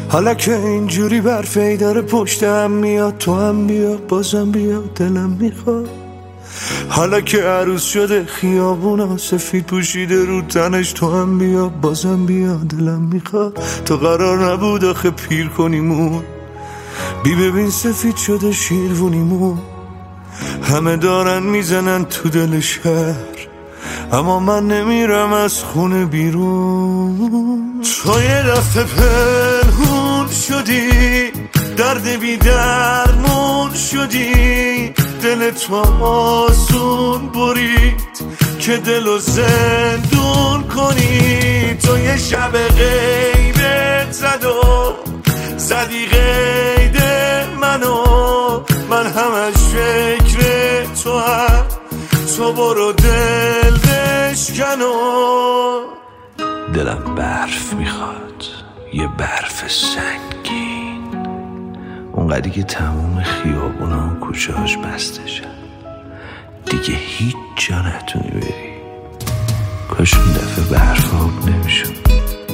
حالا که اینجوری برفی داره پشتم میاد، تو هم بیا بازم بیا دلم میخواد. حالا که عروس شده خیابونا سفید پوشیده رو تنش، تو هم بیا بازم بیا دلم میخواد. تو قرار نبود آخه پیر کنیمون، بی ببین سفید شده شیروونیمون. همه دارن میزنن تو دل شهر، اما من نمیرم از خونه بیرون. تو یه دفعه پنهون شدی، درد بی درمون شدی، دل تو آسون برید که دلو زندون کنی. تو یه شب غیبت زد و زدی قید منو، من همش فکر تو هم، تو برو دل بشکن و دلم برف میخواد، یه برف سنگین، اونقدری که تموم خیابونا و کوچه هاش بسته شد، دیگه هیچ جا نتونی بری. کاش اون دفعه برف آب نمیشد.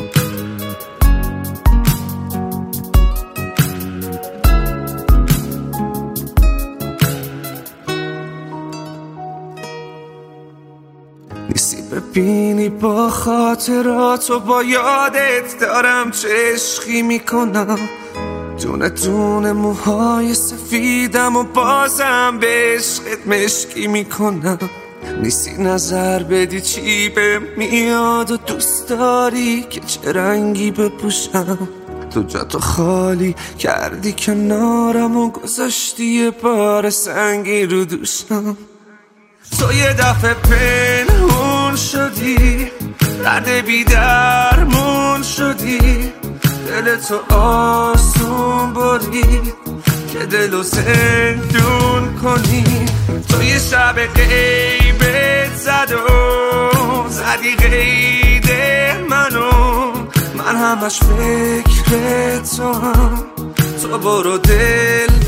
نیستی ببینی با خاطرات و با یادت دارم چه عشقی میکنم، دونه دونه موهای سفیدم و بازم به عشقت مشکی میکنم. نیستی نظر بدی چی به میاد و دوست داری که چه رنگی بپوشم. تو جاتو خالی کردی کنارم و گذاشتی یه بار سنگی رو دوشم. تو یه دفعه پنهون شدی، درد بی درمون شدی، دل تو آسون برید که دلو زندون کنی. تو یه شب غیبت زد و زدی قید منو، من همش فکر تو هم، تو برو دل